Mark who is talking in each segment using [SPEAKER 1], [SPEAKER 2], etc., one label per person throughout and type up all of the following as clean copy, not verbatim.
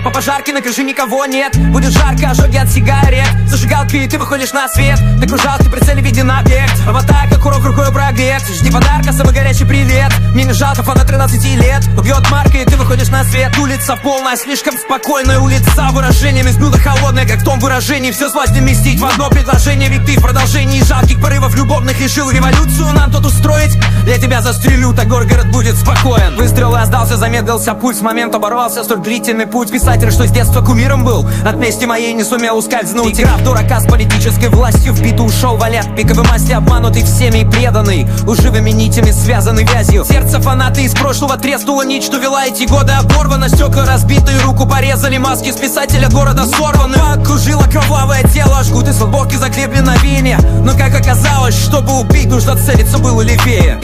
[SPEAKER 1] По пожарке на крыше никого нет. Будет жарко, ожоги от сигарет. Зажигалки, и ты выходишь на свет. Ты кружалки, прицели виден объект. Аватар, как урок рукой прогрет. Жди подарка, самый горячий привет. Мне не жалко фана 13 лет. Убьет марка, и ты выходишь на свет. Улица полная, слишком спокойная улица. Выражениями с блюда холодное, как в том выражении. Все злость вместить в одно предложение. Ведь ты в продолжении жалких порывов любовных решил революцию нам тут устроить. Я тебя застрелю, так Горгород будет спокоен. Выстрел раздался, замедлился пульс. С момента оборвался столь длительный путь. Писатель, что с детства кумиром был, от мести моей не сумел ускользнуть. Игра в дурака с политической властью вбит, ушел в лет. Пиковой масти обманутый всеми и преданный, лживыми нитями связанный вязью. Сердце фанаты из прошлого треснула нить, что вела эти годы оборвана. Стекла разбитые, руку порезали, маски с писателя города сорваны. Окружило кровавое тело, жгут из футболки заклепли на вене. Но как оказалось, чтобы убить, нужно целиться было левее.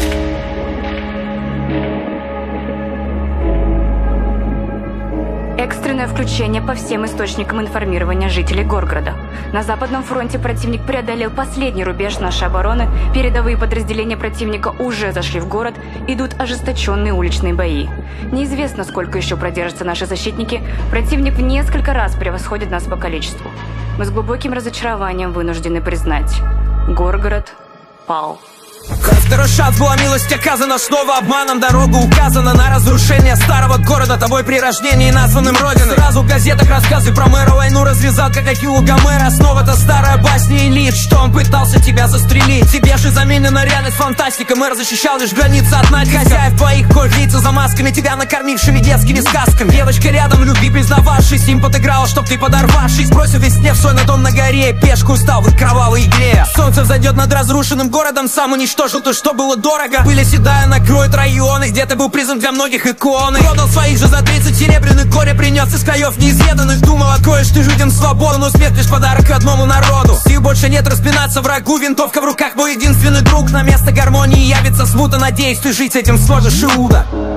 [SPEAKER 2] Экстренное включение по всем источникам информирования жителей Горгорода. На Западном фронте противник преодолел последний рубеж нашей обороны, передовые подразделения противника уже зашли в город, идут ожесточенные уличные бои. Неизвестно, сколько еще продержатся наши защитники, противник в несколько раз превосходит нас по количеству. Мы с глубоким разочарованием вынуждены признать: Горгород пал.
[SPEAKER 1] Второй шанс, была милость оказана, снова обманом дорога указана на разрушение старого города, тобой при рождении названным родиной. Сразу в газетах рассказы про мэра, войну развязал, как Ахилл Гомера. Снова та старая басня элит, что он пытался тебя застрелить. Тебе же заменена реальность фантастика, мэр защищал лишь границы от натиска. Хозяев твоих кожниц за масками, тебя накормившими детскими сказками. Девочка рядом, любви признававшись, им подыграла, чтоб ты подорвавшись. Бросил весь нефть свой на дом на горе, пешку устал в их кровавой игре. Солнце взойдет над разрушенным городом, сам уничтожил то, что было дорого. Пыль оседая накроет районы, где ты был признан для многих иконы. Продал своих же за 30 серебряных, горе принес из краев неизведанных. Думал, откроешь ты людям свободу, но смерть лишь подарок родному народу. Сил больше нет распинаться врагу, винтовка в руках, мой единственный друг. На место гармонии явится смута, надеюсь, ты жить с этим сможешь, Иуда.